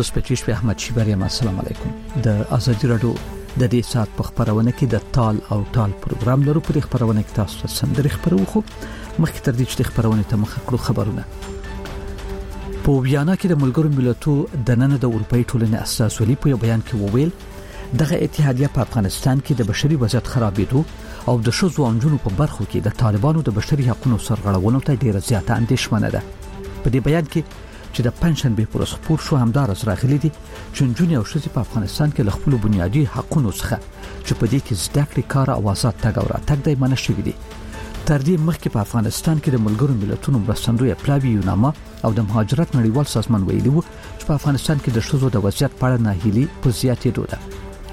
15 بچیش په احمد شیبری. السلام علیکم. د ازادي رادیو د دې سات په خبرونه کې د تال او ټال پروګرام لرو. په خبرونه کې تاسو ته سندري خبرو خو مخکې تر دې چې خبرونه ته مخ کړو خبرونه. په ویانا کې د ملګرو ملتونو د نن د اروپאי ټولنې اساس ولي په بیان کې وویل دغه اتحادیه په افغانستان کې د بشري وضعیت خرابېدو او د شوزو انجونو په برخو کې د طالبانو د بشري حقوقو سرغړونو ته ډیره زیاته اندېښمنه ده. په دې بیان کې چې د پنځن به پروس خبر شو همدار از راغلي دي چې جنونی او شذ په افغانستان کې له خپل بنیادی حقوقو څخه چې په دې کې زده کړې کار او آزاد تګ او راتګ د منع شوی دي. تر دې مخکې په افغانستان کې د ملګرو ملتونو مرستندوی پلاوی یوناما او د مهاجرت نړیوال سازمان ویلي وو چې په افغانستان کې د شذو د وضعیت په اړه ناهیلي په زیاتېدو ده.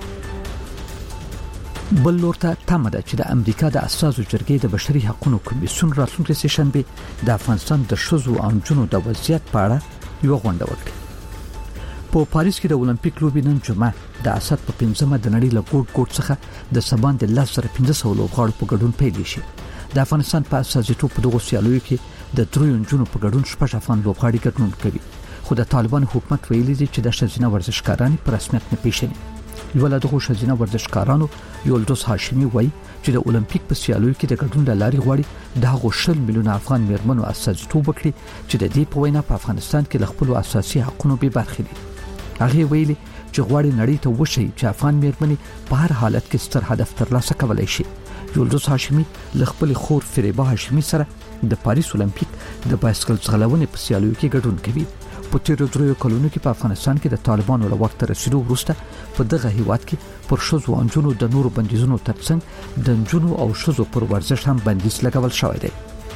بل لورته تمه ده چې د امریکا د اساسو جرګې د بشري حقوقو کمیسیون راتلونکي سیشنبه د افغانستان د شذو او جنونو د وضعیت په اړه یو غونډه وکړي. په پاریس کې د اولمپیک لوبې نن جمعه د اسد په 15مه د نړۍ له ګوټ سخه د سبان د 1500 لوبغاړو په ګډون پیل شي. د افغانستان په اساسیتوب په دغه سیالیو کې د درو جنونو په ګډون شپږ افغان لوبغاړي ګډون کوي. خو د طالبان حکومت ویلي دی چې د شذینه ورزشکاران په رسمیت نه پیژني. یو له دغه شذینه ورزشکارانو یولدوس هاشمی وایي چې د اولمپیک په سیالیو کې د ګډون لاري غواړي د هغو 10 میلیون افغان میرمنو اساسیتوب وکړي چې د دې په وینا په افغانستان کې خپل اساسي حقوقو به برخه دي. هغه ویلي چې غواړي نړۍ ته وشي چې افغان میرمنې په هر حالت کې ستر هدف ترلاسه کولای شي. یولدوس هاشمی له خپل خور فریبا هاشمی سره د پاریس اولمپیک د بایسکل ځغلونې په سیالیو کې ګډون کوي. په تیرو درو کلونو کې په افغانستان کې د طالبانو له وخت رسیدو وروسته په دغه هیواد کې پر شذو او جنونو د نورو بندیزونو ترڅنګ د جنونو او شذو پر ورزش هم بندیز لګول شوی دی.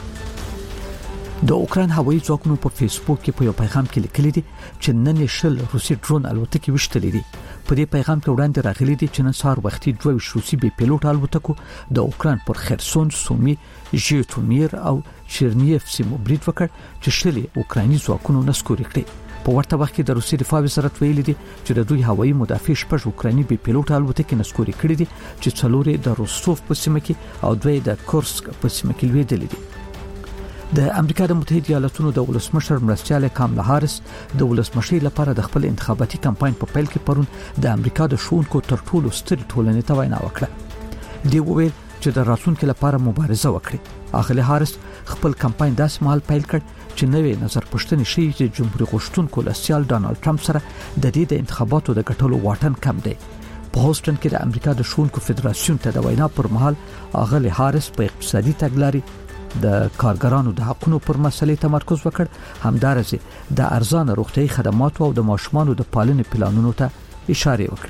د اوکران هوایي ځواکونو په فیسبوک کې په یو پیغام کې لیکلي دي چې نن شل روسي ډرون الوتکې وشتلې دي. په دې پیغام کې وړاندې راغلي دي چې نن سهار وختي 22 روسي بي پيلوټ الوتکو د اوکران پر خرسون، سومي، ژیټومیر او چرنیف سیمو برید وکړ چې شلې اوکراني ځواکونو نسکوري کړې. په ورته وخت کې د روسي دفاع وزارت ویلي دي چې د دوی هوایي مدافع شپږ اوکراني بي پيلوټ الوتکې نسکوري کړې دي چې څلورې د روستوف په سیمه کې او دوی د کورسک په سیمه کې لویدلې دي. د امریکا د متحده ایالاتونو د ولسمشر مرستیاله کاملا هاریس د ولسمشي لپاره د خپل انتخاباتي کمپاین په پیل کې پرون د امریکا د ښوونکو تر ټولو ستر ټولنې ته وینا وکړه. دی وویل چې د راتلونکي لپاره مبارزه وکړي. اخلي هاریس خپل کمپاین داسې مهال پیل کړ چې نوې نظر پوښتنې شي چې جمهوریت غوښتونکو لسیال ډانلډ ټرمپ سره د دې د انتخاباتو د ګټلو واټن کم دی. په هوسټن کې د امریکا د ښوونکو فدراسیون ته د وینا پر مهال اغلی هاریس په اقتصادي تګلارې د کارګرانو د حقوقو پر مسلې تمرکز وکړ. همدارسه د ارزان روغتيایي خدماتو او د ماشومانو د پالنې پلانونو ته اشاره وکړه.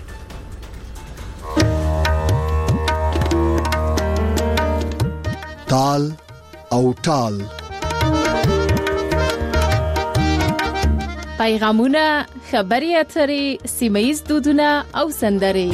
تال او ټال پیغامونه، خبري اترې، سیمایي دودونه او سندرې.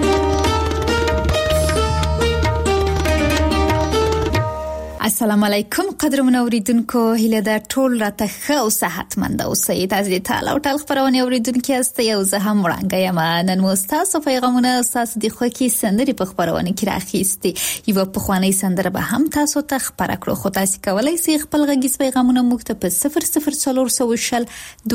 السلام علیکم قدرمن اوریدونکو، هیله ده ټول راته ښه او صحتمند اوسئ. تاسو د تال او ټال خبرونه اوریدونکو یاست. یو زه هم وړاندې یم. نن مو تاسو پیغامونه تاسو د خوښي سندرې په خبرونه کې راخېستي. یو په خواني سندره به هم تاسو ته خبره کړو. خو تاسو کولای شئ خپل غږیز پیغامونه موږ ته په 00420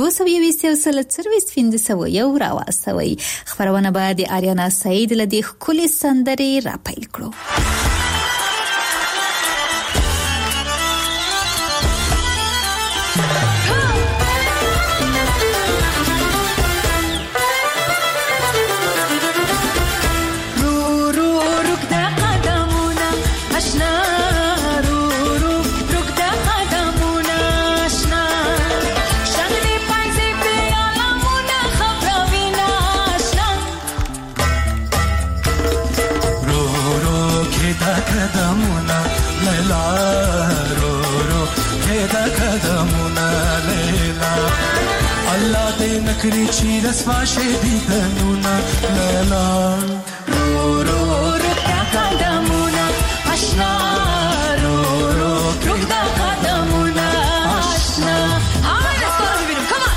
220 راواستوي. خبرونه به د آریانا سعید له دې خولي سندرې را پیل کړو. نکری چی رسوا شدی دنونا لیلا رو رو رو دا قدمونا آشنا رو رو رو دا قدمونا آشنا. همه دستا رو ببینیم. کمان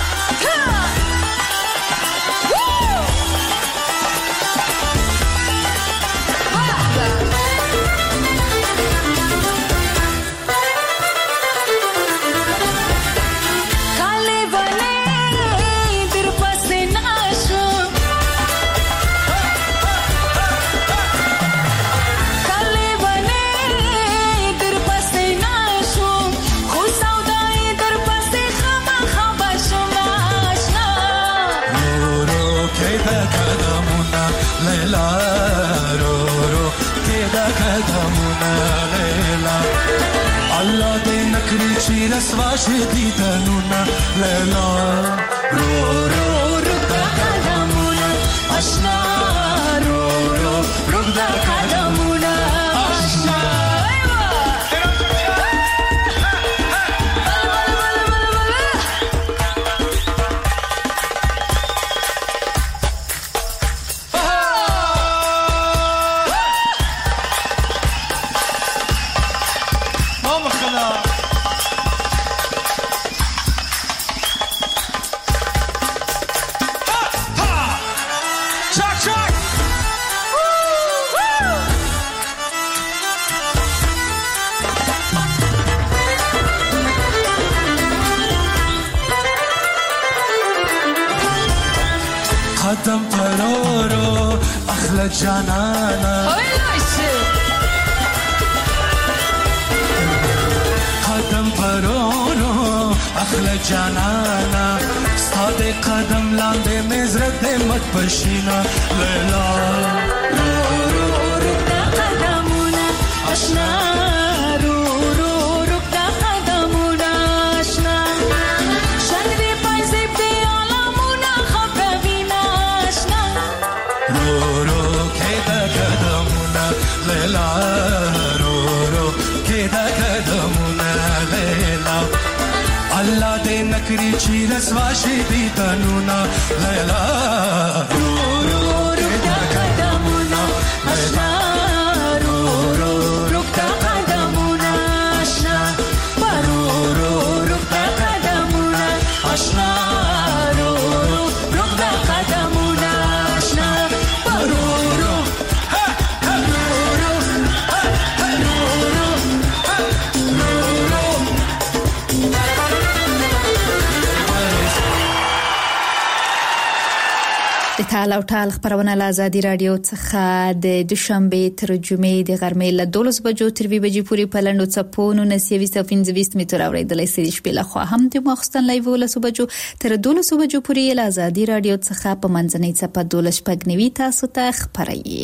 قدمونه لیلا الله دې نکړي چې رسوا شي دیدنونه لیلا رو رو رکدا قدمونه آشنا رو رو رکدا قدمونه آشنا قدم پرورو اخلا جانانا قدم پرورو اخلا جانانا ستاد قدم لاندې مزرد مت پشینا لیلا رو رو رکدا قدمونه آشنا رو رو رکدا قدمونه آشنا شنوی پایزی پیالمونه خواب ببینا آشنا رو رو کدا قدمونه لیلا رو رو کدا قدمونه لیلا الله دې نکړي چې رسوا شي دیدنونه لیلا رو رو رکدا قدمونه آشنا رو رو رکدا قدمونه آشنا رو رو رکدا قدمونه آشنا رو رو رکدا قدمونه آشنا رو رو د تعال او تعال خبرونه له ازادي رادیو څخه د دوشنبه تر جمعې د غرمې له 12 بجو تر 2 بجې پورې په لندو چپونو 925 متر اوریدلای شئ شپې له خوا هم د مخستان لایو له 12 بجو تر 12 بجو پورې له ازادي رادیو څخه په منځنۍ چپه 12 پګنوي تاسو ته خبري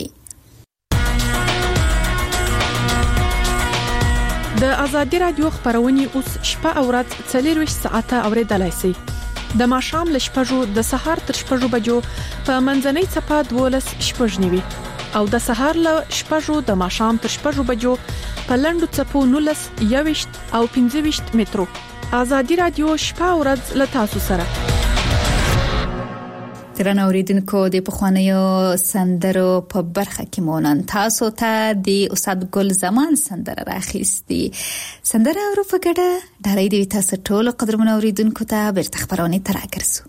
د ازادي رادیو خبرونه اوس شپه او ورځ 24 ساعته اوریدلای شئ د ماښام ل شپږو د سهار تر شپږو بجو په منځنۍ چپه 12 شپږنوي او د سهار ل شپږو د ماښام تر شپږو بجو په لندو چپو 19 21 او 25 مترو ازادي رادیو شپه او ورځ ل تاسو سره ترنه اوریدونکو د پخوانیو سندرو په برخه کې مونږ تاسو ته د استاد ګل زمان سندره راخېستي سندره اورو په ګډه ډالۍ دی تاسو ټول قدرمن اوریدونکو ته بیرته خبرونه تراکرسو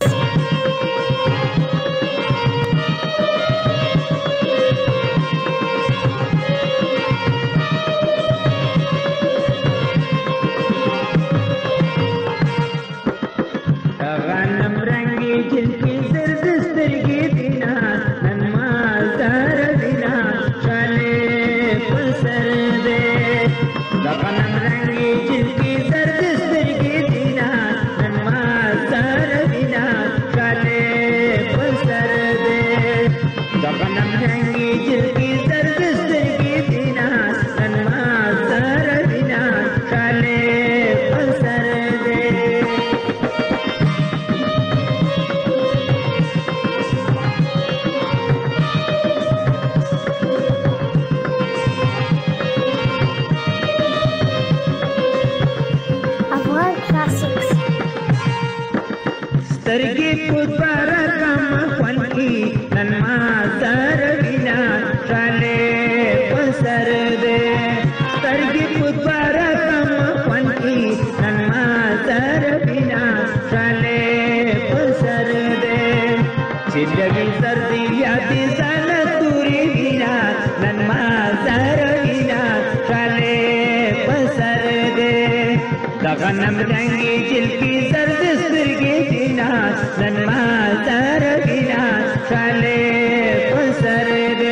غنم رنگی جلکی زرد سترگی دینا ننما زر بینا شاله پسر دے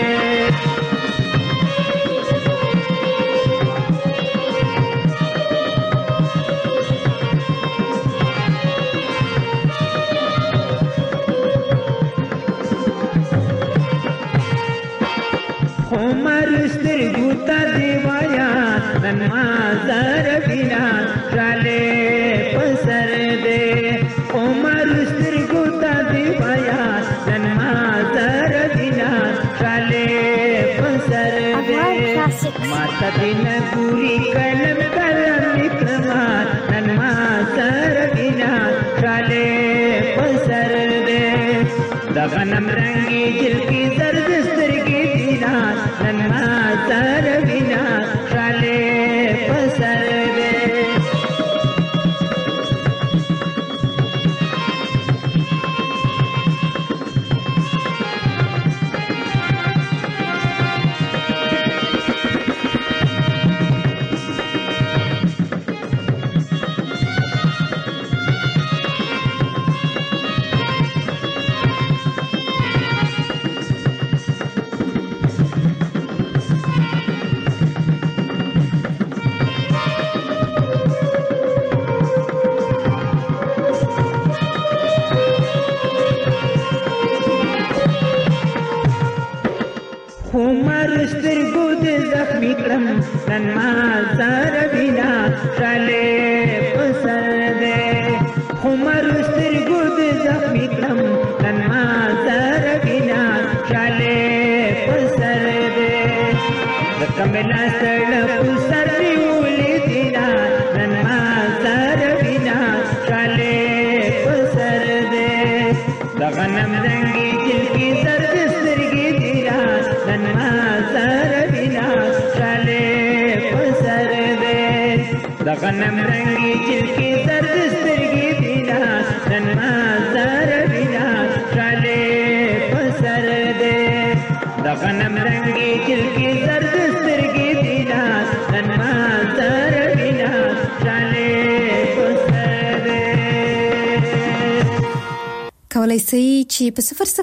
عمر سترګو ته دی وایا نن ما زر بنا شاله پسر دې عمر سترګو ته دی وایا نن ما زر بنا شاله پسر دې ماته دین ګوري کلم کلم کما نن ما زر بنا شاله پسر دې د غنم رنگي جل کی زرد سترګې دینا نن ما زر بنا شاله پسر دې عمر سترګو دې زخمي کړم نن ما زر بنا شاله پسر دې عمر سترګو دې زخمي کړم نن ما زر بنا شاله پسر دې د کملا سره پسر نیولې دینا نن ما زر بنا شاله پسر دې د غنم رنگي جل کی زرد سترګې دینا نن ما زر بنا شاله پسر دې د غنم رنگي جل کی زرد سترګې دینا نن ما زر بنا شاله پسر دې د غنم رنگي جل کی زرد سترګې دینا نن ما زر بنا شاله پسر دې کولای شئ چې په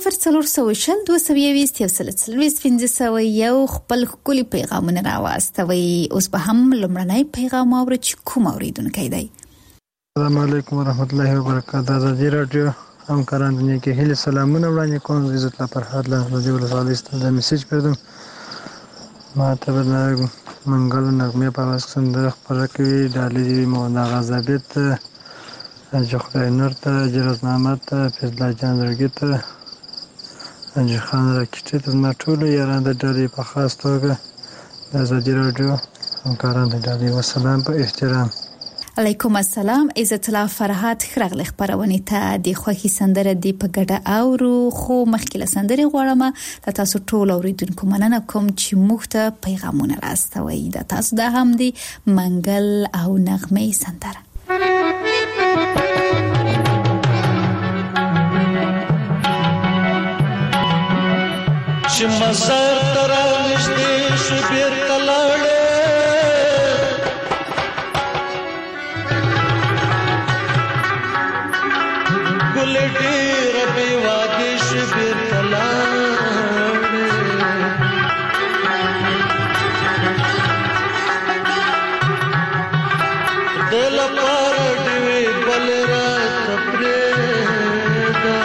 00402022 خپل خولي پیغامونه راوستوي. اوس به هم لمړنۍ پیغام اورو چې کوم اوریدونکو دی. السلام علیکم ورحمت الله وبرکاته. د رادیو همکاران دنیا کې هیله سلامونه وړاندې کوم. عزت الله فرهاد له رادیو ولسوالۍ څخه میسج کړم. ما ته د منګل نغمه په واسطه خبره کوي د علي مولانا غزابت خدای نور ته جرزنامه ته فضل جان درګي ته انجي خان راکټي ته ما ټول یاران د ډالۍ په خاص توګه د زدي رادیو همکاران د ډالۍ وسلام په احترام. علیکم السلام. عزت الله فرهاد خرغل خبرونه ته د خوخي سندره دی په ګډه اورو خو مخکله سندره غواړم تاسو ټول اوریدونکو مننه کوم چې موږ ته پیغامونه راستوي. د تاسو د هم دی منګل او نغمه سندره چې مزار ترا نشته شبیر کلاړه ګل ډیر به وادي شبیر کلاړه دل پر دی بل را تپریدا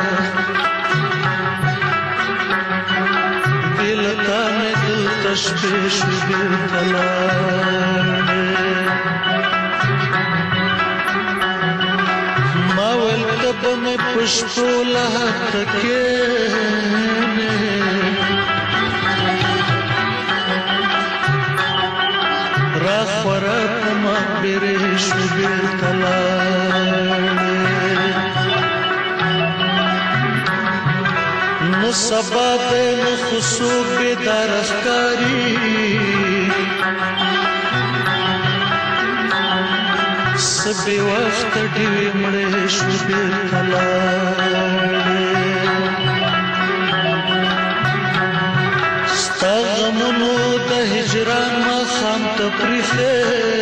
تشبیش بالتلال ما والتب میں پشپو لہت کینے راخ ورق مقبریش بالتلال نصبا دن خصوب بیدار افکاری سبی وقت دیوی مڑیش بیتلالی ستا غمونو دا هجران ما خام تپریخه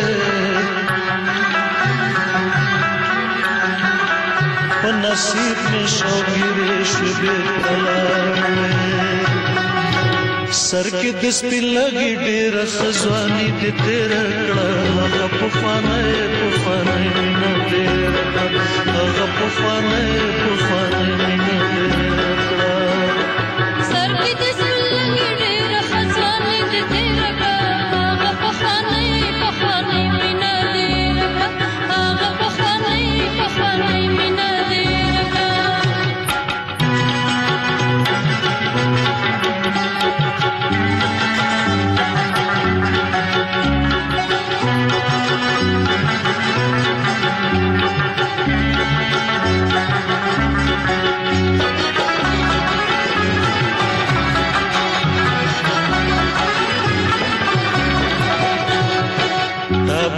نصیب میں شوگیرے شبیر کلانے سر کے دس پی لگی ڈیر خزوانی دی تیرا کڑا لگا پفانے نا دیر لگا پفانے نا دیر کڑا سر کے دس پی لگی ڈیر خزوانی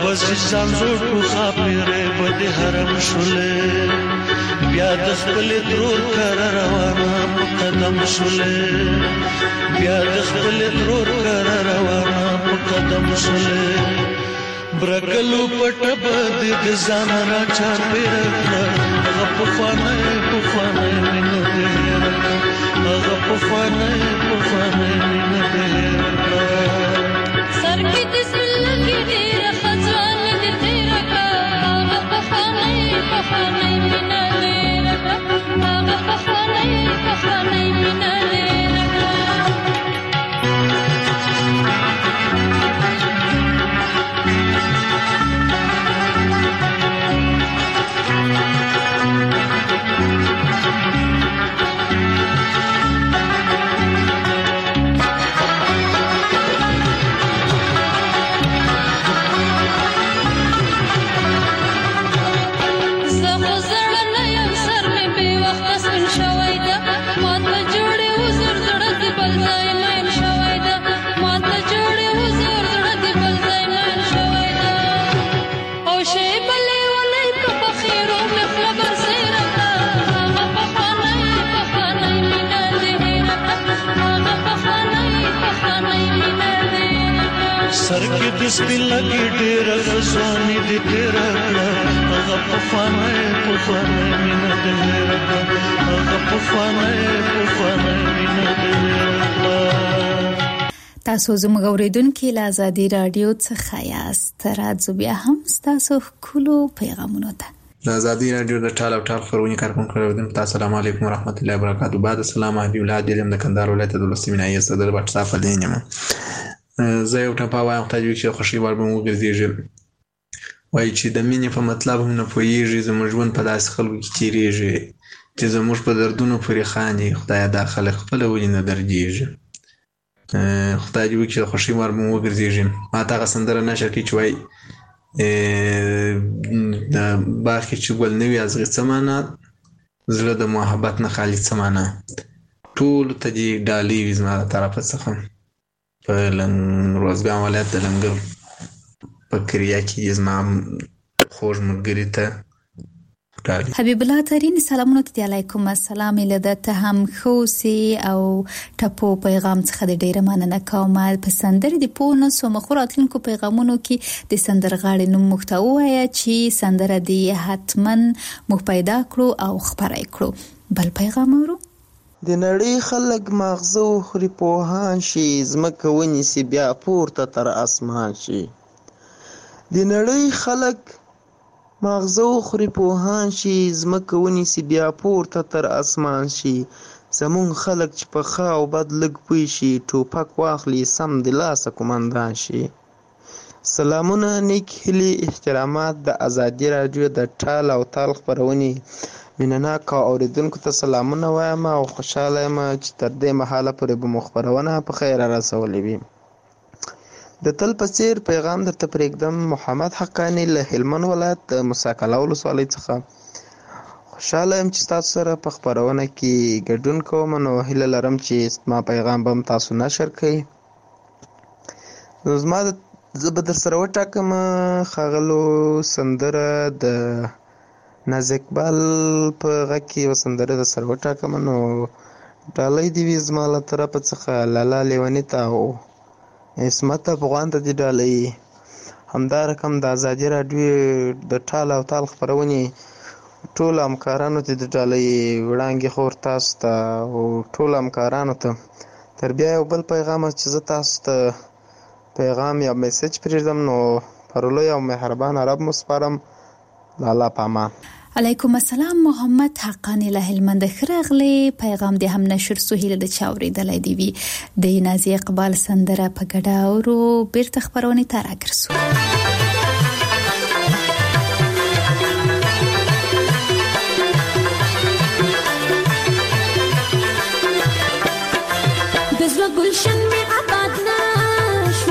بس ځان زوړ کو خاپره بده حرم شولې بیا د خپل درور کر روانه په قدم شولې بیا د خپل درور کر روانه په قدم شولې برګلو پټ بد د ځان را چا پیرکړه هغه په فانه مینه دې هغه په فانه مینه دې سر کې د سل کې دې خزان دې تیرا کا هغه په فانه مینه دې هغه په فانه مینه دې سر کې د سپین لګي ډېر غزواني دې تیرا کړه هغه په فانه مینه دې هغه په فانه مینه دې تاسو زموږ اوریدونکو له آزادي رادیو څخه یاست راځو بیا هم تاسو کولو پیغامونه ته آزادي رادیو د ټال او ټال خبرونه کارکون کړو دم السلام علیکم ورحمت الله وبرکاتہ بعد السلام علیکم ولادت د کندهار ولایت د ولسمینای صدر واتس اپ لینم زه یو ټاپا وایم تاسو چې خوشي ور به مو ګرځيږي وای چې د مینې په مطلب هم نه پوهیږي زموږ ژوند په داسې خلکو کې تیریږي چې زموږ په دردونو پورې خاني خدای داخله خپل ولې نه درځيږي خدای دې چې خوشي ور به مو ګرځيږي ما تا غسندره نشه کې چوي د باخ چې ګل نوی ازغه سمانه زړه د محبت نه خالي سمانه ټول ته دې ډالي وزما طرف څخه په روزګان ولایت د لنګر په کریا کې زما خوږ ملګری ته حبیب الله ترین سلامونه علیکم السلام لدته هم خوسي او ټپو پیغام څخه د ډیره مننه کوم په سندرې د پونه سو مخوراتونکو پیغامونو کې د سندرغاړي نوم محتوا یا چې سندره دی حتمن مو پیدا کړو او خبرای کړو بل پیغام ورو د نړۍ خلک ماغزه خوري پوهان شي زمکه ونیسي بیا پورته تر اسمان شي د نړۍ خلک ماغزه خوري پوهان شي زمکه ونیسي بیا پورته تر اسمان شي زمون خلک چې په خا او بد لګ پوي شي ټوپک واخلي سم د لاسه کومندان شي سلامونه نیک هلي احترامات د آزادي رادیو د ټال او تال خبرونې منناک اوریدونکو ته سلامونه وایم او خوشاله یم چې تر دې مهاله پورې به مخبرونه په خیر رسولې وي د تل پسیر پیغام درته پرېږدم محمد حقانی له هلمند ولایت د مساکله ولسوالۍ څخه خوشاله یم چې تاسو سره په خبرونه کې ګډون کوم نو هیله لرم چې ما پیغام به تاسو نشر کړئ نو زما زه به در سره وټاکم ښاغلو سندره د ناز اقبال په غږ کې یوه سندره در سره وټاکم نو ډالۍ دې وي زما له طرفه څخه لالا لیوني ته او عصمت افغان ته دې ډالۍ همدا رقم د ازادي راډیو د ټال او تال خپرونې ټول همکارانو ته د ډالۍ وړاندې خور تاسو ته او ټول همکارانو ته تر بیا یو بل پیغام چې زه تاسو ته پیغام یا میسج پرېږدم نو پرلوی او مهربان رب مو سپارم لالا پامان علیکم السلام محمد حقانی له هلمند خرغلی پیغام دې هم نشر سهیل د چاوري د لای دی وی د نازي اقبال سندره په ګډا اورو بیرته خبرونه تر اګرسو دزوا گلشن می آباد نشو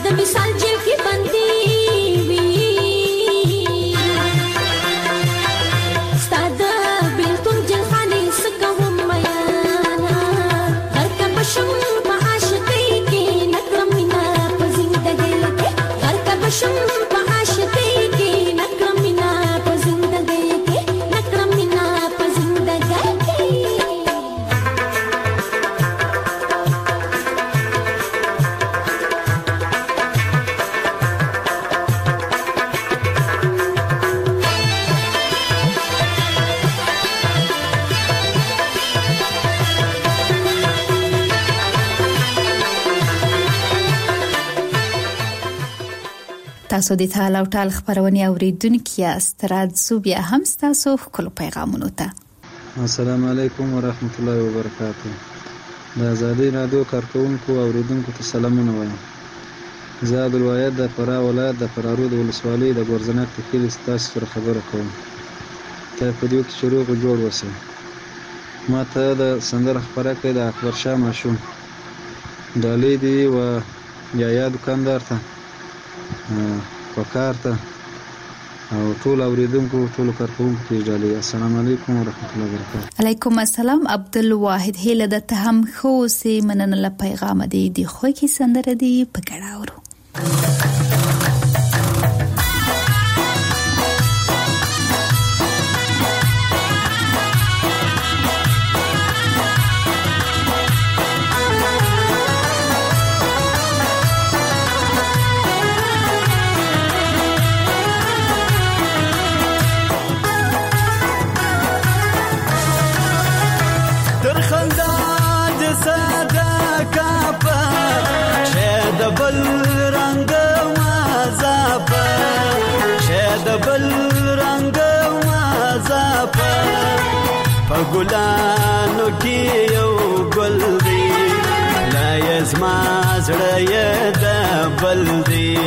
تاسو د تعال او ټال خبرونه اوریدونکو یاست. راځو بیا هم تاسو خپل پیغامونه ته. السلام علیکم ورحمت الله وبرکاته. د آزادۍ رادیو کارکونکو او اوریدونکو ته سلامونه وایم. زه عبدالواحد د فراه ولایت د فرارود ولسوالۍ د ګورزناک تخیل تاسو سره خبره کوم. ته په دې کې شروع جوړ وسه. ما ته د سندره خبره کوي د اکبر شاه ماشوم ډالۍ دی و یا دکاندار ته وکړ ته او ټول اوریدونکو ټول کارکونکو ته ډالۍ. السلام علیکم ورحمت الله وبرکاته. علیکم السلام. عبدالواحد هله د تهم خو سي مننه له پیغام دی خو کې سندره دی په ګړاورو. ګلانو کې یو ګل دی لا یزما زړه یې د بل دی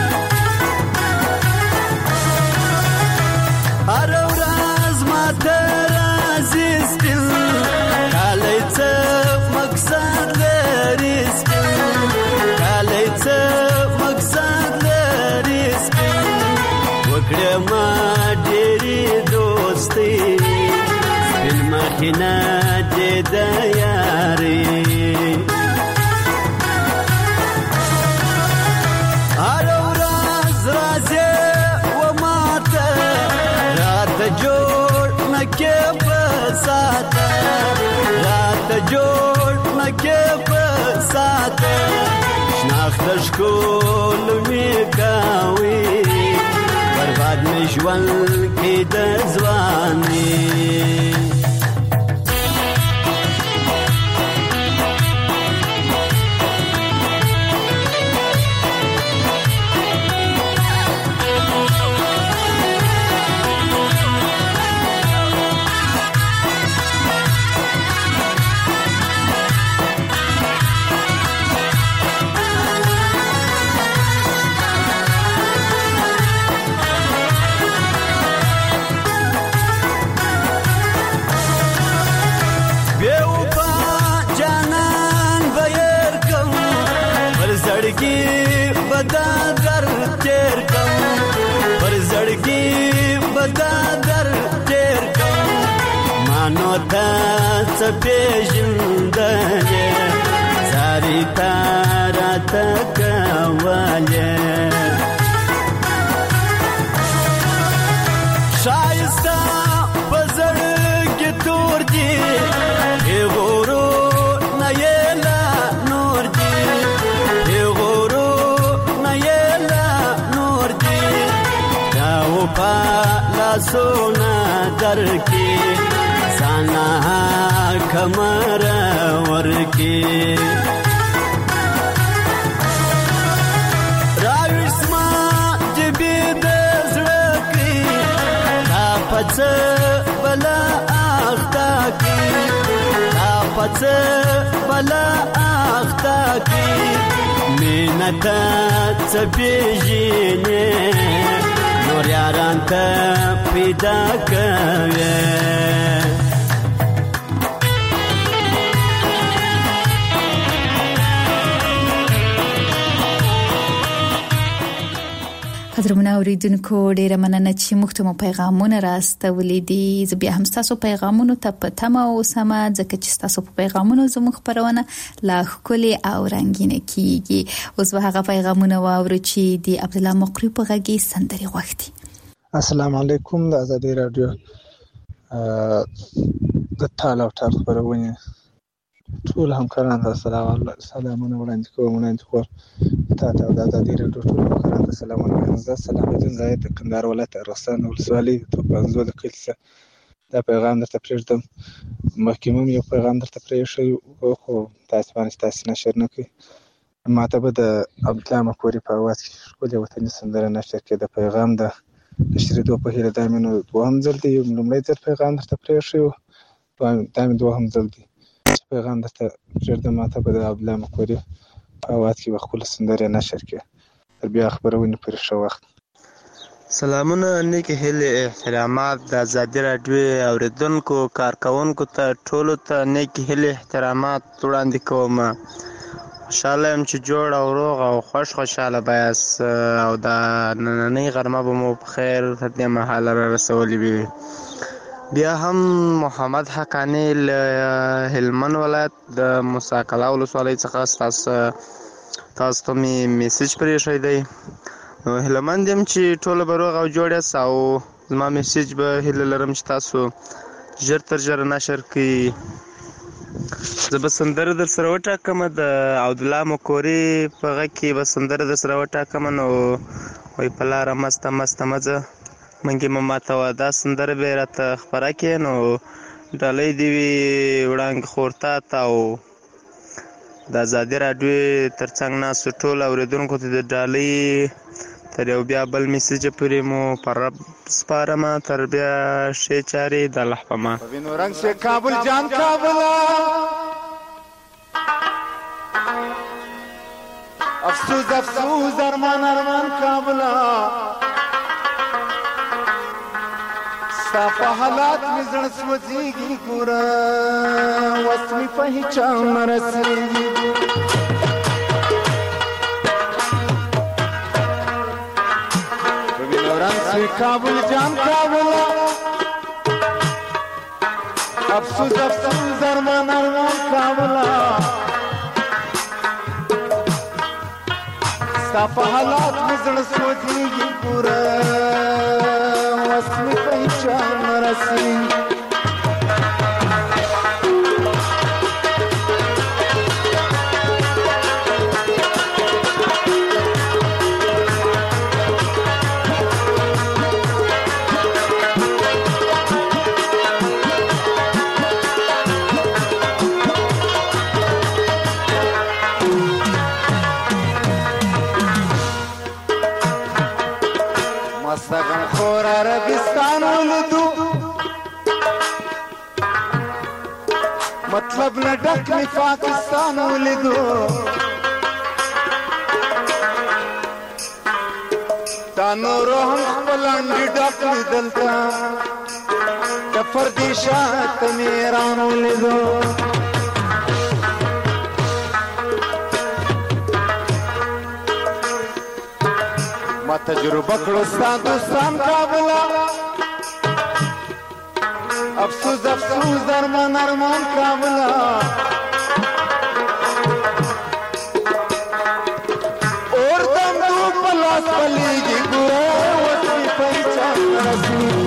هر ورځ ماته راځي سپین کالی څه مقصد لري سپین کالی څه مقصد لري سپین وکړه ما ډېرې دوستي مخینا دې د یاري هر ورځ راځي و ماته راته جوړ نکې په ساته راته جوړ نکې په ساته شناخت ښکل مې کوي برباد مې ژوند کې د ځواني پیژندنه زاری تارا تکواله شایسته بزرگ تور دی غورو نیلا نور دی غورو نیلا نور دی داو پا لاسونا درکی سانا کمر ورکی راوسما جبی د زړکی تا پڅ بلا اختا کی تا پڅ بلا اختا کی مینت څپېژنې نور یاران ته پیدا کوي قدرمنه اوریدونکو ډیره مننه چې موږ ته پیغامونه راستولې دي. زه بیا هم تاسو پیغامونو ته په تمه اوسم ځکه چې تاسو په پیغامونو زموږ خبرونه لا ښکلې او رنگینه کیږي. اوس به هغه پیغامونه واورو چې د عبد الله مقری په غږی سندري غوښتي. السلام علیکم د آزادی رادیو د ټال او ټال خبرونه ټول همکاران ته سلامونه وړاندې کوم ته د آزادی رادیو ټول همکاران ته سلامونه وایم. زه سلام الدین زاید د کندهار ولایت ارغستان ولسوالۍ د توپانزو د کلي څخه دا پیغام درته پرېږدم. مخکې مو یو پیغام درته پرېښی خو تاسو باندې تاسو نشر نه کوئ. ماته به د عبدالله مقری په اواز کې ښکلې وطني سندره نشر کړي. د پیغام د نشرېدو په هیله دا مې نو دوهم ځل دی. لومړی ځل پیغام درته پرېښی و، دا مې دوهم ځل دی چې پیغام درته پرېږدم. ماته به د عبدالله مقری په اواز کې به خپله سندره نشر کړي. تر بیا خبرونې پورې ښه وخت. سلامونه، نیک هیلې، احترامات د آزادي راډیو اوریدونکو کارکونکو ته ټولو ته نیک هیلې احترامات وړاندې کوم. خوشحاله یم چې جوړ او روغ او خوشحاله بیاست او د نننۍ غرمه به مو په خیر تر دې مهاله را رسولې وي. بیا هم محمد حقانی له هلمند ولایت د موسی قلعه ولسوالۍ څخه تاسو ته مې میسج پرېښی دی. نو هیلهمند یم چې ټوله به روغ او جوړ یاست او زما میسج به هیله لرم چې تاسو ژر تر ژره نشر کړئ. زه به سندره در سره وټاکم د عبدالله مقری په غږ کې به سندره در سره وټاکم. نو وایي په لاره مسته مسته مځه منګې مه ماتوه، دا سندره به یې راته خپره کړې. نو ډالۍ دې وي وړانګې خورتا ته او د آزادي راډیو تر څنګ ناستو ټول اورېدونکو ته د ډالۍ تر یو بیا بل میسیجه پورې مو پر رب سپارم. تر بیا ښې چارې د الله په امان. وینو رنگ سے کابل جان کابلا افسوس افسوس ارمان ارمان کابلا ستا په حالات مې زړه سوځېږي ګوره وس مې په هیچا نه رسېږي. وینو رنگ سے کابل جان کابلا افسوس افسوس ارمان ارمان کابلا ستا په حالات مې زړه سوځېږي ګوره وس مې په هیچا نه رسېږي. مستغم خور عربستان ولدو مطلب نه ډک می پاکستان ولیدو. دا نورو هم خپل انډي ډک می دلته د پردیشات می ایران ولیدو. ما تجربه کړو ستا دوستان کابلا افسوس افسوس ارمان ارمان کابلا اور دم دو پلاس پلیږي ګوره اوس مې پهچان رسېږي.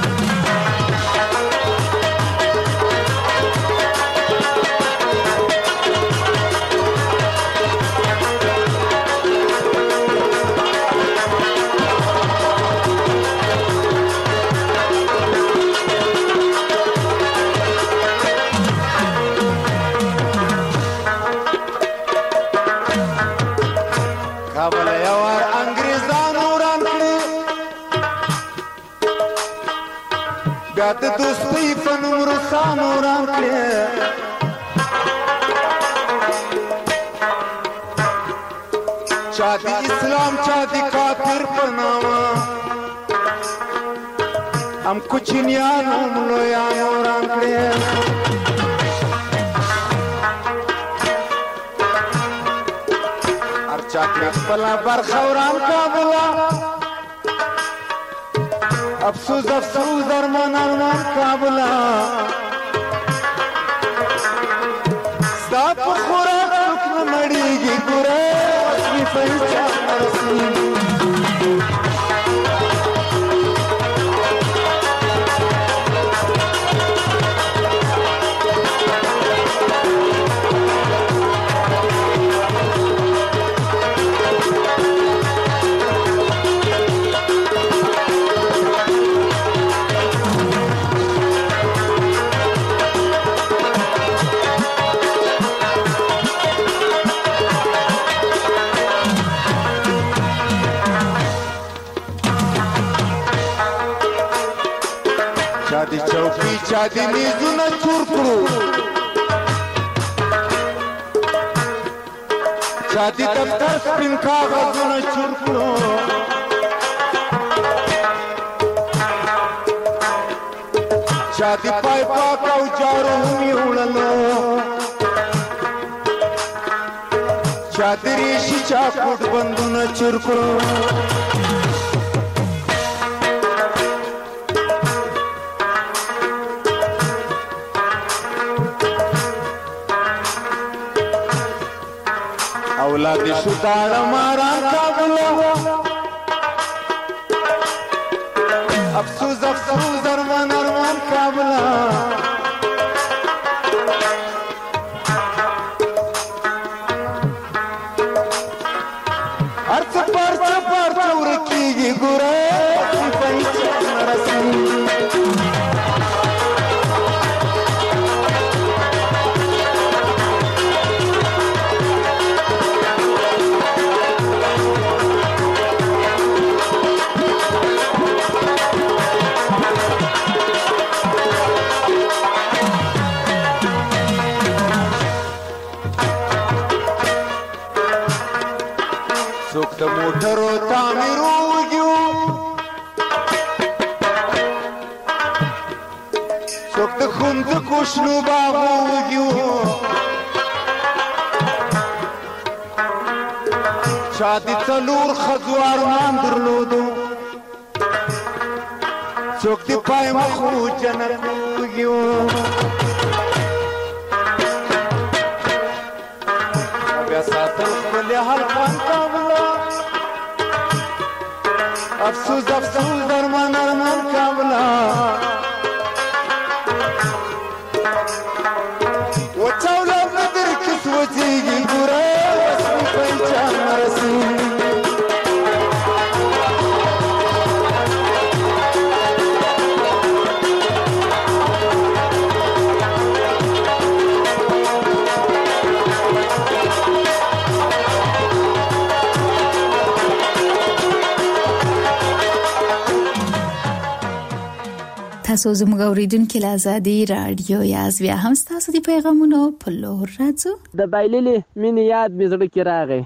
کابل یوار انګریزانو وران کړي بیا د دوستۍ په نوم روسانو وران کړي. چا د اسلام چا د کافر په نامه هم کوچنیانو هم لویانو وران کړي. چاکری خپلا برخه وران کابلا افسوس افسوس ارمان ارمان کابلا ستا په خوراک څوک نه مړېږي ګوره وسمې په هېچا نه رسېږي چا دې میزونه چور کړو چا دې دفتر سپین کاغذونه چور کړو چا دې پای پاک او جارو هم یوړلو چا دې ریشي چاپوټ بندونه چور کړو اولاد شو داړه ماران کابلا افسوس افسوس ارمان ارمان کابلا ارڅ پرڅ ورکیږي ګوره په هیڅ نه رسېږي څوک د موټرو تعمیر وږي څوک د ښوونځکو شنو باغو وږي چا د څلور ښځو ارمان درلودو څوک د پای مخو جنت وږي بیا ساتل خپل حلقان کابلا افسوس افسوس ارمان ارمان کابلا وچاولا بدر کس وچیږي ګوره وسمې په هیچا نه رسېږي تاسو زموږ اوریدونکو له آزادي رادیو یاز بیا هم تاسو د پیغامونو په لور راځو د بایللې مینې یاد مې زړه کې راغی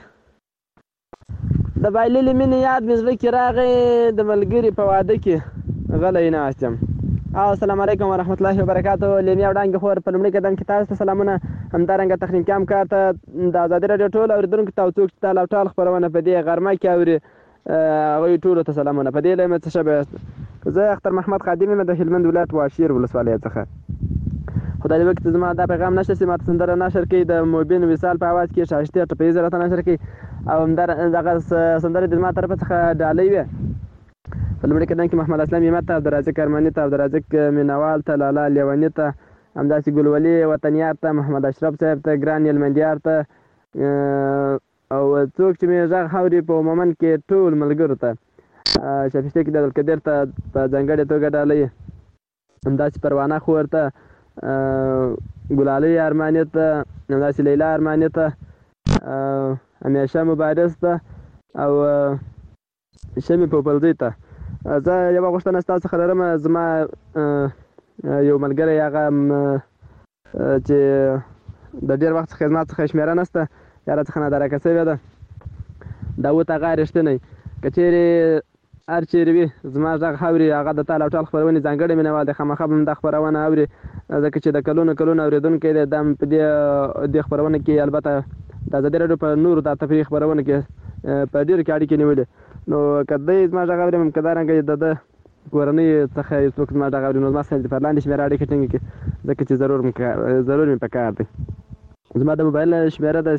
د بایللې مینې یاد مې زړه کې راغی د ملګري په واده کې غلی ناست یم السلام علیکم ورحمت الله وبرکاتو لیمیا وړانګې خور په لومړي قدم کې تاسو ته سلامونه همدارنګه تخنیکي همکار ته د آزادي رادیو ټول اوریدونکو ته او څوک چې ټال او ټال خپرونه په دې غرمه کې اوري هغوی ټولو ته سلامونه په دې لیمه څه شبه زه اختر محمد خادم یم د هلمند ولایت واشیر ولسوالۍ څخه خدای دې وکړي زما دا پیغام نشر شي ماته سندره نشر کړي د مبین وصال په اواز کې شایسته ټپیزه راته نشر کړي او دغه سندره د ما طرف څخه ډالۍ وي په لومړي قدم کې محمد اسلام یمت ته عبدالرازق ارماني ته عبدالرازق مینوال ته لالا لیوني ته همداسې ګلولي وطنیار ته محمد اشرف صاحب ته ګران هلمندیار ته او څوک چې مې غږ اوري په عموما کې ټول ملګرو ته شفیق کې د عبدالقدیر ته په ځانګړې توګه ډالۍ همداسې پروانه خور ته ګلالۍ ارماني ته همداسې لیلا ارماني ته همیشه مبارز ته او شمې پوپلزۍ ته زه یوه غوښتنه ستاسو څخه لرم زما یو ملګری هغه چې د ډېر وخت څخه زما څخه شمېره نشته یا راڅخه نادرکه شوې ده داود هغه رښتینی که چیرې هر چیرې وي زما غږ اوري هغه د تال او ټال خپرونې ځانګړی مینوال دی خامخا به هم دا خپرونه اوري ځکه چې د کلونو اورېدونکی دی دا په دې خپرونه کې البته د ازادي راډیو په نورو د تفریح خپرونه کې په ډېرو کې اړیکې نیولې نو که دی زما غږ اوري همدارنګه د ده کورنۍ څخه یو څوک زما دغه اوري نو زما سره د لاندې شمېره اړیکه ټینګه کړي ځکه چې ضرور مې پکار دی. زما د موبایل شمېره د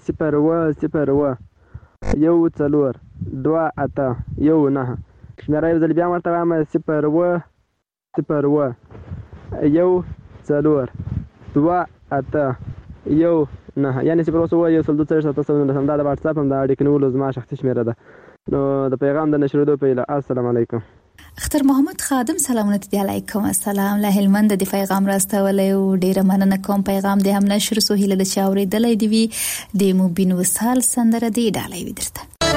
010242819 شمېره یو ځل بیا ورته وایم 010242819 یعنې 0102427 دا د واتساپ هم د اړیکې نیولو زما شخصي شمېره ده. نو د پیغام د نشریدو په هیله السلام علیکم. اختر محمد خادم سلامونه دي علیکم السلام له هلمند د پیغام راستولې او ډیره مننه کوم پیغام دې هم نشر سو هیله د چاورې دلې دی وی د مبین وصال سندره دی ډالۍ ودرته.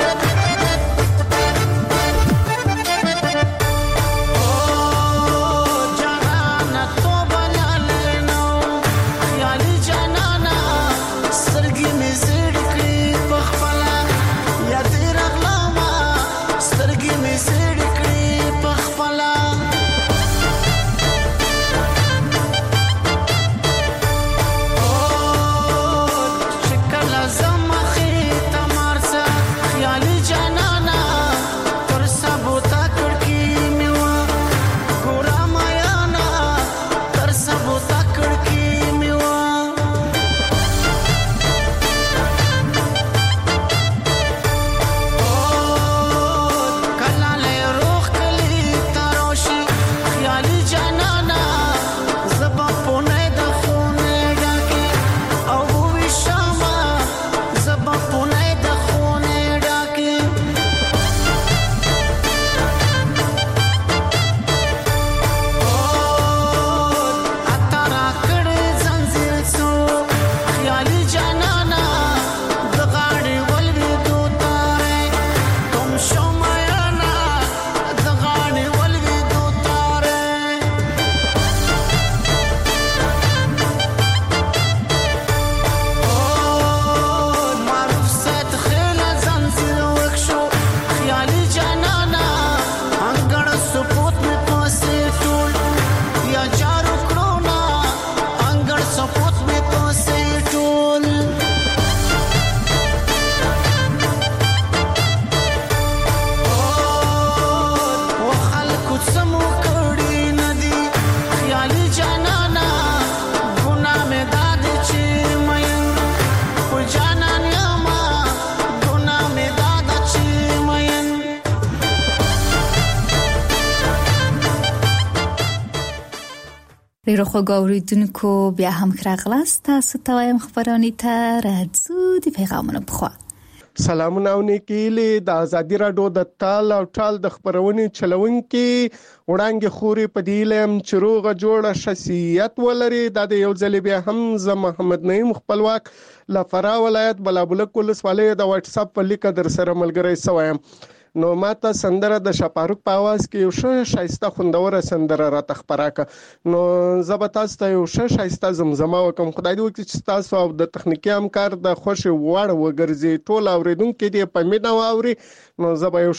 ډیرو خوږو اوریدونکو بیا هم راغلاست تاسو ته وایم خبرونه ته راځو د پیغامونو په خوا. سلامونه او نیکیلي د ازادي راډیو د تال او ټال د خبرونې چلونکي وړاندې خوري په دی لم چروغه جوړه شخصیت ولري د یو ځل بیا هم ز محمد نعیم خپلواک لفرا ولایت بلابلک ولسوالۍ د واتس اپ په لیک در سره ملګری سوایم. نو ماته سندره د شپاروک په आवाज کې یو شایسته خوندوره سندره را تخبراکه. نو زبتاست یو شایسته زمزمه وکم. خدای دې وکړي چې تاسو او د تخنیکی همکار د خوشي وړ وګرځي ټول اوریدونکو دې په مینا واوري. نو زبا یو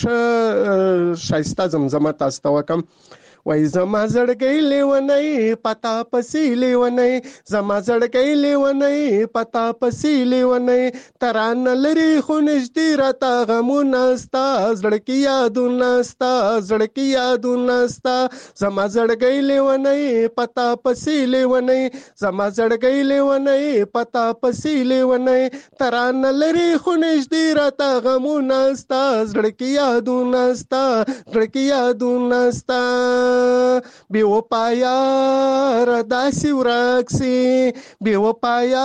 شایسته زمزمه تاسو وکم. وای زما زړګی لیونی پتا پسی لیونی زما زړګی لیونی پتا پسی لیونی تران لري خو نشتی راته غمونه ستا زړکی یادونه ستا زړکی یادونه ستا زما زړګی لیونی پتا پسی لیونی زما زړګی لیونی پتا پسی لیونی تران لري خو نشتی راته غمونه ستا زړکی یادونه ستا زړکی یادونه ستا بی وپایا رداسی ورکسی بی وپایا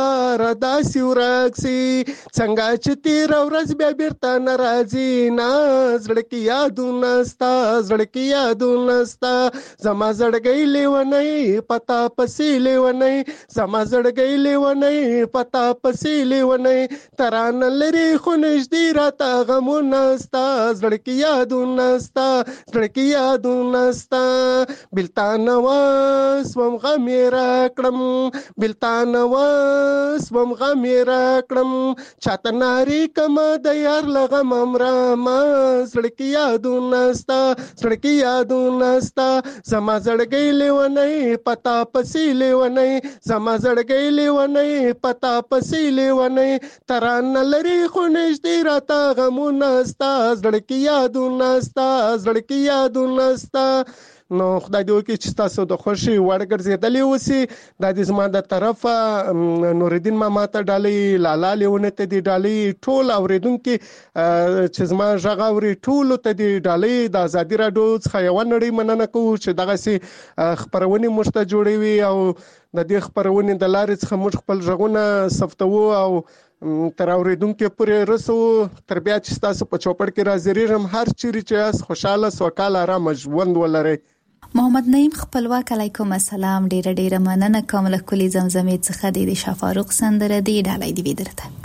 رداسی ورکسی څنګه چې تیر ورځ بیا بیرته ناراضی نا زړکی یادونه ستا زړکی یادونه ستا زما زړګی لیونی پتا پسی لیونی زما زړګی لیونی پتا پسی لیونی تران لري خو نشدي راته غمونه ستا زړکی یادونه ستا زړکی یادونه ستا بلتان واس وم غمیرا کړم بلتان واس وم غمیرا کړم چاته ناری کما د یار لغم امرا ما زړکی یادونه ستا زړکی یادونه ستا زما زړګی لیونی پتا پسی لیونی زما زړګی لیونی پتا پسی لیونی تران لري خو نشدي راته غمونه ستا زړکی یادونه ستا زړکی یادونه ستا نو خدای دې وکړي چې تاسو د خوشي وړ ګرځېدلې وسی د دې زما د طرفه نوردین ماما ته ډالۍ لالا لیونه ته دی ډالۍ ټول اوریدونکو چې زما ژغاوري ټول ته دی ډالۍ د ازادي راډیو څخه یو نړۍ مننه کوو چې دغه سي خبرونه مشته جوړوي او د دې خبرونه د لارې څخه موږ خپل ژغونه ثبتو او تر اوریدونکو پورې رسو تر بیا چې تاسو په چوپړ کې راځریږم هر چیرې چې خوشاله سوکاله آرام ژوند ولرئ. محمد نعیم خپلواک علیکم السلام ډیره مننه کوم له کلی زمزمې څخه د شفاروق سندره دی ډالۍ دی درته.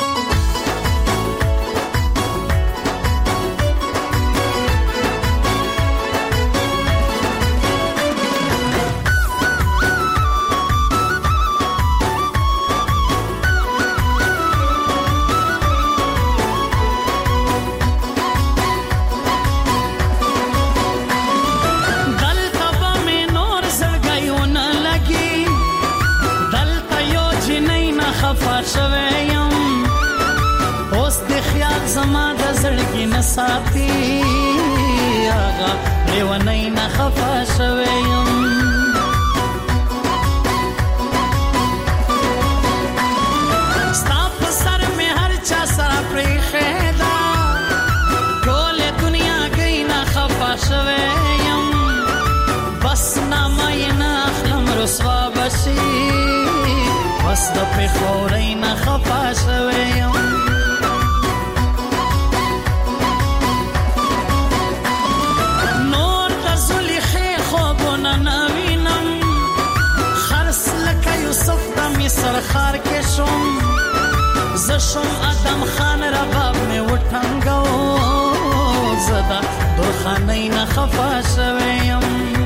ساتي آغا لیونی نه خفا شویم ستا په سر می هر چا سره پریښې ده ټولې دنیا گئی نه خفا شویم بس نامه یې نه اخلم رسوا بشي بس د پېښورۍ نه خفا شویم سرخار کې شوم زشم ادم خان رباب می وټنګو زدا درخانې نه خفا شویم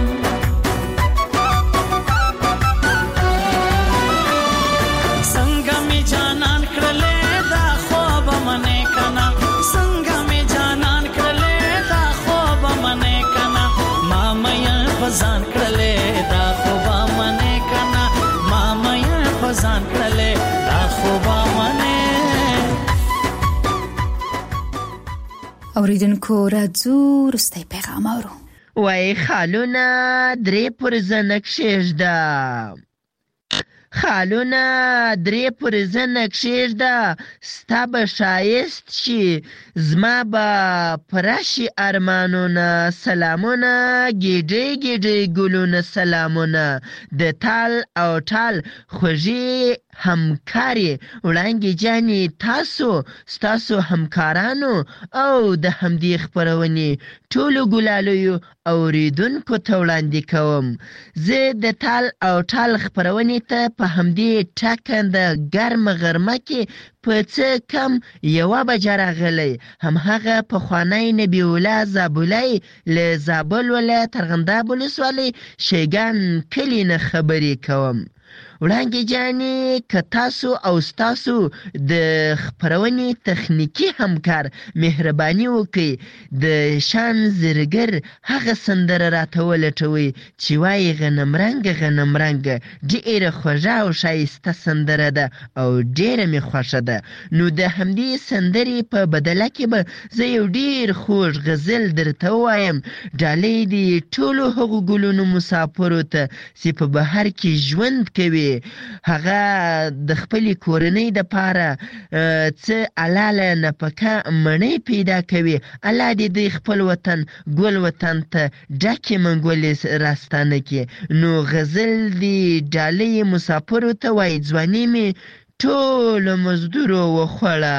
څنګه می جانان کړلې دا خوب منې کنا څنګه می جانان کړلې دا خوب منې کنا ما مې فزان کړلې دا خوب منې کنا ما مې ځان کړلې دا خوبه منې. اوریدونکو راځو وروستی پیغام اورو. وای خالونه درې پر زنه کښېږده خالونه درې پر زنه کښېږده ستا به ښایست شي زما به پوره شي ارمانونه سلامونه ګیډۍ ګیډۍ ګلونه سلامونه د تال او ټال خوږې همکاري وړانګې جانې ستاسو همکارانو او د همدې خپرونې ټولو ګلالیو اوریدونکو ته وړاندې کوم. زه د تال او ټال خپرونې ته په همدې ټاکنده ګرمه غرمه کې په څه کم 1 بجه راغلی همهغه پخوانی نبی الله زابلی له زابل ولایت ارغنداب ولسوالۍ شیګان کلي نه خبرې کوم. وړانګې جانې که تاسو او ستاسو د خپرونې تخنیکي همکار مهرباني وکړئ د شان زرګر هغه سندره راته ولټوئ چې وایي غنمرنګه ډېره خوږه او ښایسته سندره ده او ډېره مې خوښه ده. نو د همدې سندرې په بدله کې به زه یو ډېر خوږ غزل درته ووایم ډالۍ دې ټولو هغو ګلونو مسافرو ته چې په بهر کې ژوند کوي هغه د خپلې کورنۍ دپاره څه حلاله نفقه مڼۍ پیدا کوي الله دې د خپل وطن ګل وطن ته ډکې منګولې راستانه کړي. نو غزل دې ډالۍ مسافرو ته وایي ځواني مې ټوله مزدورو وخوړه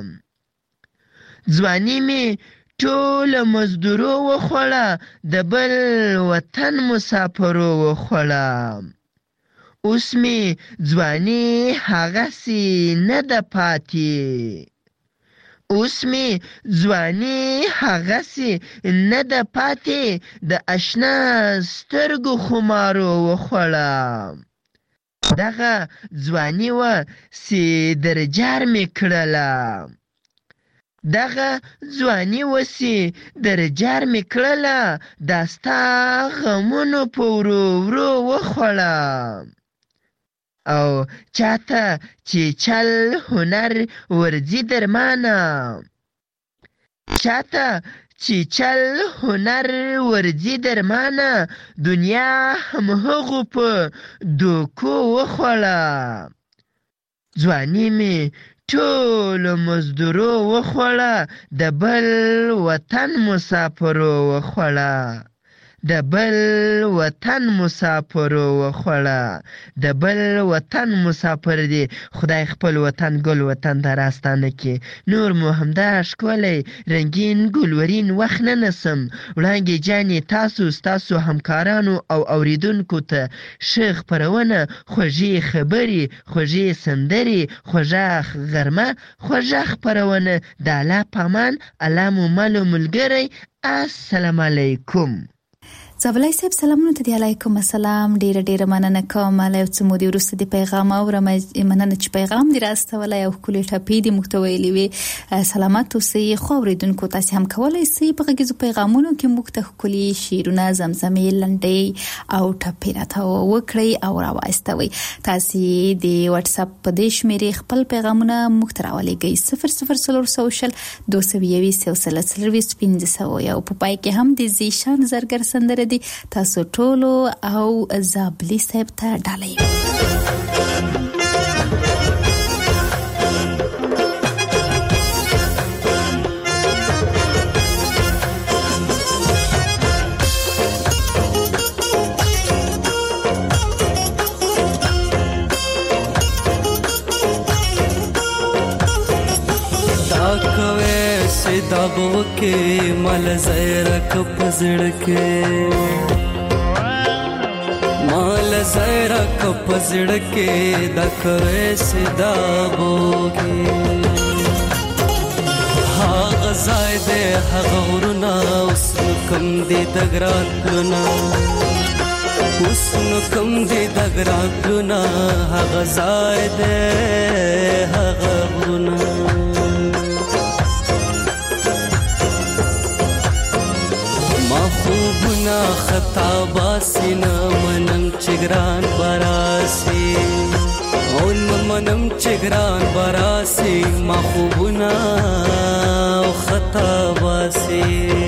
ځواني مې ټوله مزدورو وخوړه د بل وطن مسافرو وخوړه اوس مې ځواني هغسې نه ده پاتې اوس مې ځواني هغسې نه ده پاتې د اشنا سترګو خمارو وخوړه دغه ځواني وه چې درجار مې کړله دغه ځواني وسې درجار مې کړله دا ستا غمونو په ورو ورو وخوړه او چاته چې چل هنر ورځي درمانه چاته چې چل هنر ورځي درمانه دنیا هم هغو په دوکو وخوړه ځواني مې ټولو مزدورو وخوړه د بل وطن مسافرو وخوړه د بل وطن مسافرو وخوړه د بل وطن مسافر دی خدای خپل وطن ګل وطن ته راستانه کې نور مو همدا ښکلی رنګین ګلورین وخت نه نسم وړانګې جانې تاسو ستاسو همکارانو او اوریدونکو ته ښه خپرونه خوږې خبرې خوږې سندرې خوږه غرمه خوږه خپرونه د الله په امان الله مو مل ملګری السلام علیکم زابلای صاحب سلامونه ته دی علیکم السلام ډیره مننه کوم له یو څه مودې وروسته د پیغام اورم مننه چې پیغام دی راستولای او کلی ټاپی دی محتوی وی سلامات اوسئ خو اوریدونکو تاسو هم کولای شئ په غږیزو پیغامونو کې موږ ته کلی شیرونه زمزمې لنډۍ او ټاپی راته وکړئ او راوستوي تاسو د واتس اپ په دې شمیرې خپل پیغامونه موږ ته راولېږئ 00 220 1500 په پای کې هم د زیشان زرګر سندره دي تاسو ټولو او زابلی صاحب ته ډالۍ دابو کې مال زیرک پزړ کې مال زیرک پزړ کې دکوي سدابو کې ها غزاید هغه ورنا اوس کم دې دګران لنا اوس کم دې دګران لنا ها غزاید هغه ورنا خوبنا خطا باسینا منم چگران براسی اون منم چگران براسی ما خوبنا خطا باسی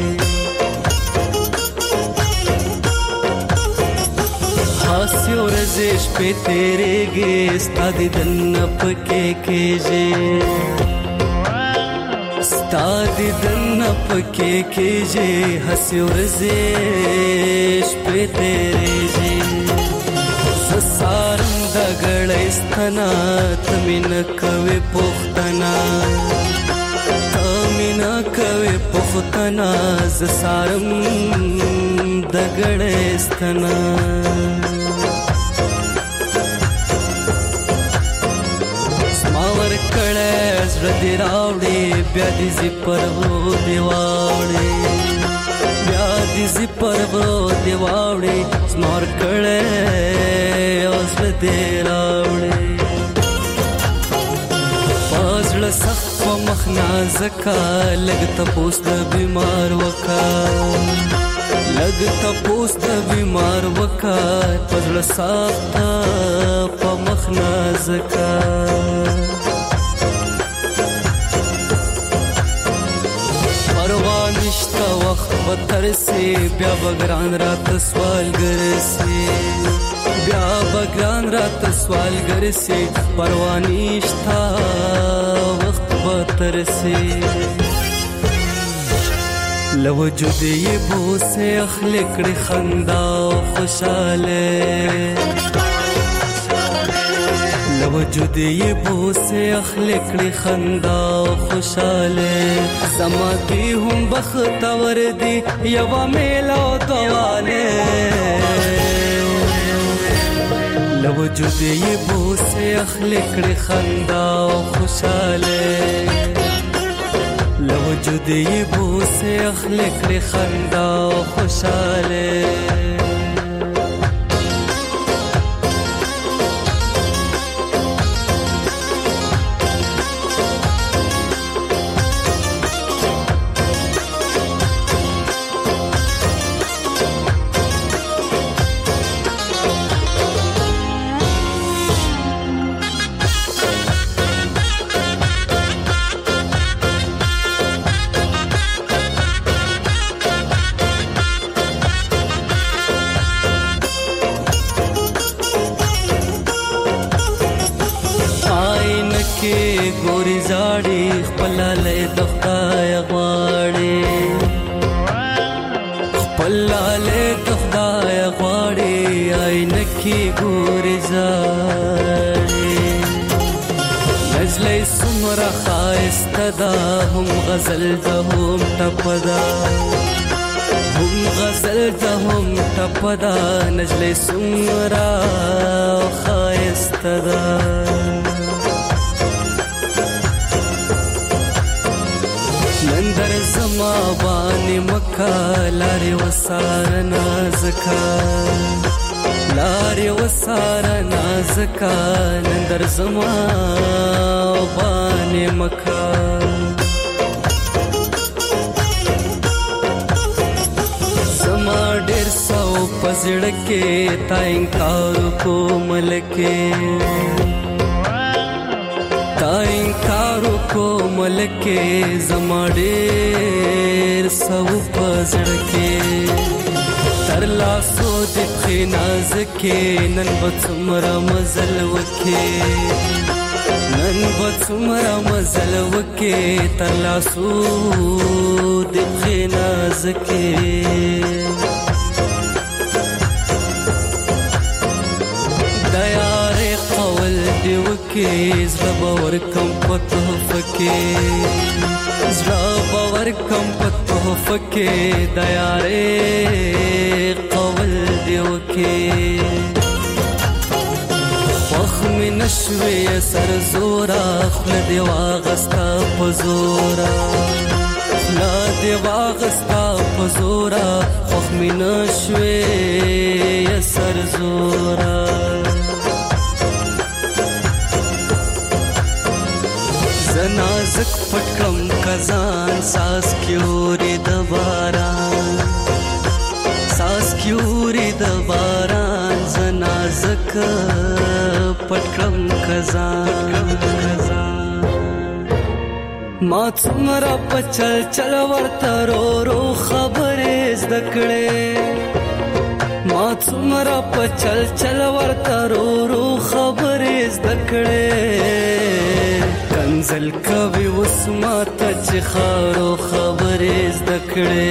خاصی و رزش پہ تیرے گے استادی دن پکے کیجے ستادی دن پکے کیجے ہنسی ورزش پہ تیرے جی سسارم دگڑستنا تمین کوي پختنا تمین کوي پختنا سسارم دگڑستنا زړه راوړې بیا دې زی پرو دیواړې بیا دې زی پرو دیواړې سمار کړې اوس دې راوړې پازړه سخت په مخنا زکا لګ ته پوست بیمار وکا لګ ته پوست بیمار وکا پازړه سخت په مخنا زکا نشتا وقت بتر سے بیا بگران رات سوال گر سے بیا بگران رات سوال گر سے پروانیشتا وقت بتر سے لوجود یہ بو سے اخلق خندا خوشاله لوجود یہ بو سے اخلق خندا خوشاله زما دی هم بختور دی یوا میلا دواله لوجود یہ بو سے اخلق خندا خوشاله لوجود یہ بو سے اخلق خندا خوشاله کې ګورې زارې نجلۍ څومره ښایسته ده هم غزل ده هم ټپه ده هم غزل ده هم ټپه ده نجلۍ څومره ښایسته ده نندر زما باندې مکه لارې وساره نازکه لارې وساره نازکه نندر زما باندې مکه زما ډېر سو په زړه کې تا انکار کو ملکې تا انکار کو ملکې زما ډېر سو په زړه کې تر لاسو دې پښې نازکې نن به څومره مزل وکې نن به څومره مزل وکې تر لاسو دې پښې نازکې د یارې قول دې وکې زړه به ورکم په تحفه کې زړه به ورکم په تحفه کې د یارې قول دې وکې خوښ مې نشوې سر زوره خوله دې واغسته په زوره خوله دې واغسته په زوره خوښ مې نشوې سر زوره نازک پټکم کزان ساس کیوري د باران ساس کیوري د باران زنازک پټکم کزان ما څومره پچل چل ورته رو رو خبرې زده کړې ما څومره پچل چل ورته رو رو خبرې زده کړې کنزل کوي وسماته چې خارو خبرې زده کړې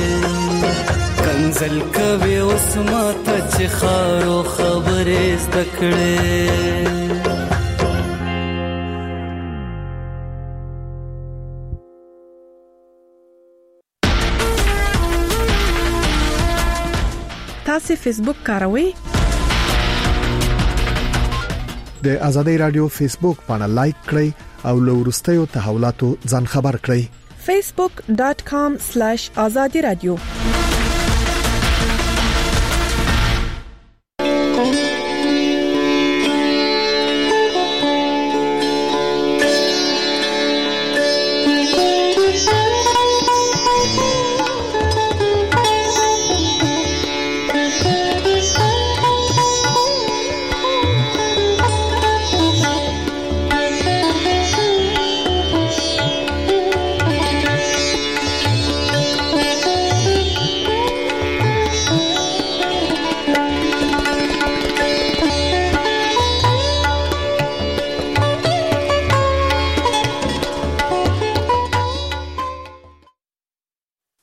کنزل کوي وسماته چې خارو خبرې زده کړې تاسو فیسبوک کاروئ د آزادۍ رادیو فیسبوک باندې لایک کړئ او له وروستیو تحولاتو ځان خبر کړئ facebook.com/azadi radio